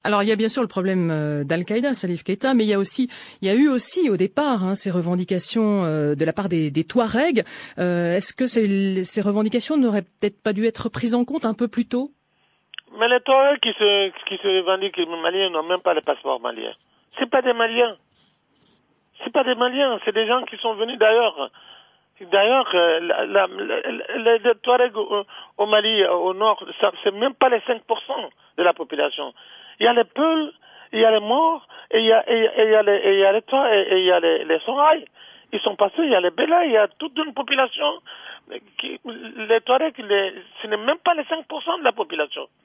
Alors il y a bien sûr le problème d'Al-Qaïda, Salif Keïta, mais il y a eu aussi au départ ces revendications de la part des Touaregs. Est-ce que ces revendications n'auraient peut-être pas dû être prises en compte un peu plus tôt? Mais les Touaregs qui se revendiquent maliens n'ont même pas le passeport malien. C'est pas des Maliens. C'est pas des Maliens, c'est des gens qui sont venus d'ailleurs. D'ailleurs, les Touaregs au Mali, au nord, c'est même pas les 5% de la population. Il y a les Peuls, il y a les Morts, et il y a les Touaregs, et il y a les Soraï. Ils sont passés, il y a les Bela, il y a toute une population. Les Touaregs, ce n'est même pas les 5% de la population.